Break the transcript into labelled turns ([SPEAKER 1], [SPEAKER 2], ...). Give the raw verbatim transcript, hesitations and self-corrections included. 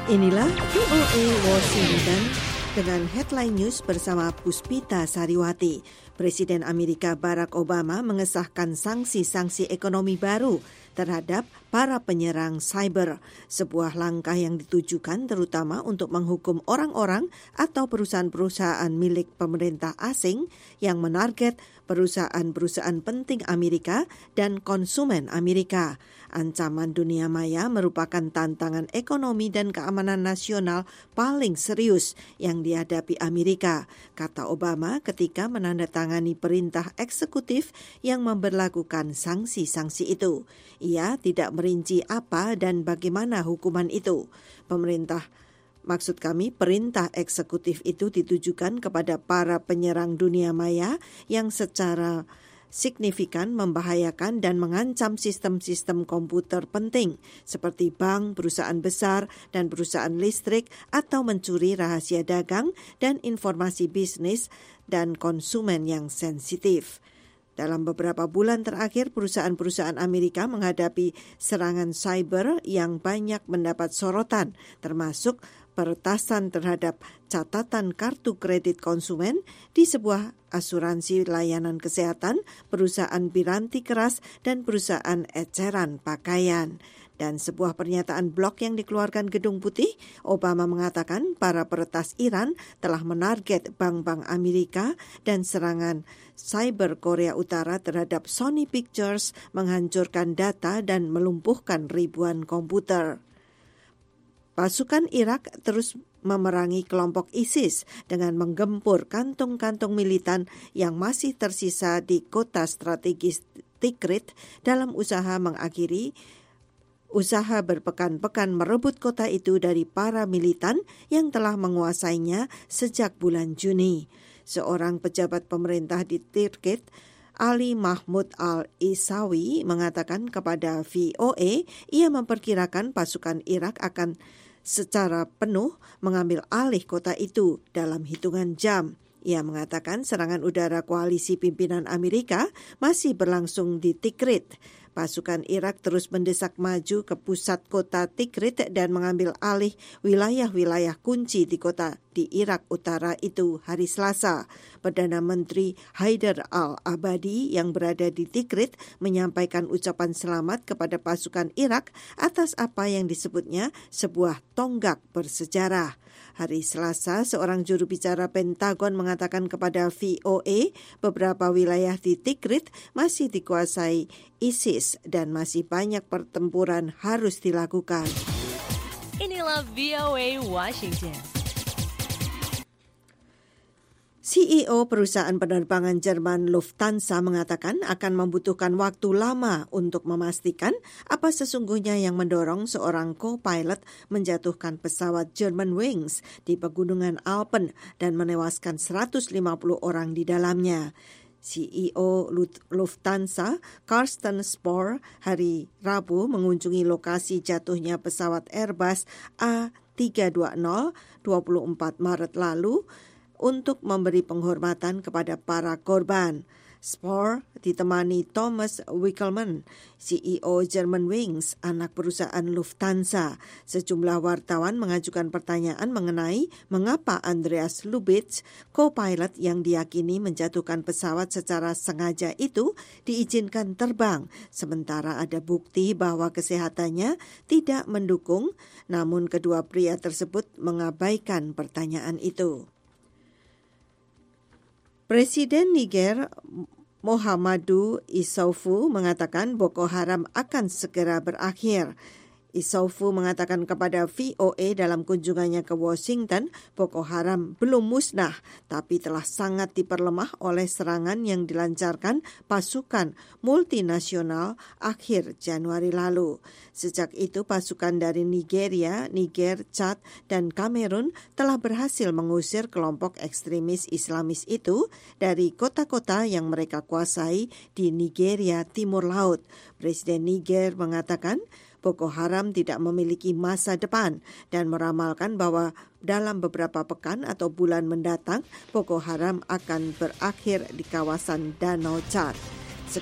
[SPEAKER 1] Inilah V O A Washington dengan headline news bersama Puspita Sariwati. Presiden Amerika Barack Obama mengesahkan sanksi-sanksi ekonomi baru terhadap para penyerang cyber, sebuah langkah yang ditujukan terutama untuk menghukum orang-orang atau perusahaan-perusahaan milik pemerintah asing yang menarget perusahaan-perusahaan penting Amerika dan konsumen Amerika. Ancaman dunia maya merupakan tantangan ekonomi dan keamanan nasional paling serius yang dihadapi Amerika, kata Obama ketika menandatangani perintah eksekutif yang memberlakukan sanksi-sanksi itu. Ia tidak merinci apa dan bagaimana hukuman itu. Pemerintah Maksud kami, perintah eksekutif itu ditujukan kepada para penyerang dunia maya yang secara signifikan membahayakan dan mengancam sistem-sistem komputer penting seperti bank, perusahaan besar, dan perusahaan listrik atau mencuri rahasia dagang dan informasi bisnis dan konsumen yang sensitif. Dalam beberapa bulan terakhir, perusahaan-perusahaan Amerika menghadapi serangan cyber yang banyak mendapat sorotan, termasuk peretasan terhadap catatan kartu kredit konsumen di sebuah asuransi layanan kesehatan, perusahaan piranti keras, dan perusahaan eceran pakaian. Dan sebuah pernyataan blog yang dikeluarkan Gedung Putih, Obama mengatakan para peretas Iran telah menarget bank-bank Amerika dan serangan cyber Korea Utara terhadap Sony Pictures menghancurkan data dan melumpuhkan ribuan komputer. Pasukan Irak terus memerangi kelompok ISIS dengan menggempur kantung-kantung militan yang masih tersisa di kota strategis Tikrit dalam usaha mengakhiri usaha berpekan-pekan merebut kota itu dari para militan yang telah menguasainya sejak bulan Juni. Seorang pejabat pemerintah di Tikrit, Ali Mahmud Al-Isawi, mengatakan kepada V O A ia memperkirakan pasukan Irak akan secara penuh mengambil alih kota itu dalam hitungan jam. Ia mengatakan serangan udara koalisi pimpinan Amerika masih berlangsung di Tikrit. Pasukan Irak terus mendesak maju ke pusat kota Tikrit dan mengambil alih wilayah-wilayah kunci di kota di Irak Utara itu hari Selasa. Perdana Menteri Haidar al-Abadi yang berada di Tikrit menyampaikan ucapan selamat kepada pasukan Irak atas apa yang disebutnya sebuah tonggak bersejarah. Hari Selasa, seorang juru bicara Pentagon mengatakan kepada V O A beberapa wilayah di Tikrit masih dikuasai ISIS dan masih banyak pertempuran harus dilakukan.
[SPEAKER 2] Inilah V O A Washington.
[SPEAKER 1] C E O perusahaan penerbangan Jerman Lufthansa mengatakan akan membutuhkan waktu lama untuk memastikan apa sesungguhnya yang mendorong seorang co-pilot menjatuhkan pesawat Germanwings di pegunungan Alpen dan menewaskan seratus lima puluh orang di dalamnya. C E O Lufthansa, Carsten Spohr, hari Rabu mengunjungi lokasi jatuhnya pesawat Airbus A tiga dua nol dua puluh empat Maret lalu untuk memberi penghormatan kepada para korban. Spohr ditemani Thomas Wickelmann, C E O Germanwings, anak perusahaan Lufthansa. Sejumlah wartawan mengajukan pertanyaan mengenai mengapa Andreas Lubitz, co-pilot yang diyakini menjatuhkan pesawat secara sengaja itu, diizinkan terbang, sementara ada bukti bahwa kesehatannya tidak mendukung, namun kedua pria tersebut mengabaikan pertanyaan itu. Presiden Niger Muhammadu Issoufou mengatakan Boko Haram akan segera berakhir. Issoufou mengatakan kepada V O A dalam kunjungannya ke Washington, Boko Haram belum musnah, tapi telah sangat diperlemah oleh serangan yang dilancarkan pasukan multinasional akhir Januari lalu. Sejak itu, pasukan dari Nigeria, Niger, Chad, dan Kamerun telah berhasil mengusir kelompok ekstremis Islamis itu dari kota-kota yang mereka kuasai di Nigeria Timur Laut. Presiden Niger mengatakan Boko Haram tidak memiliki masa depan dan meramalkan bahwa dalam beberapa pekan atau bulan mendatang, Boko Haram akan berakhir di kawasan Danau Chad.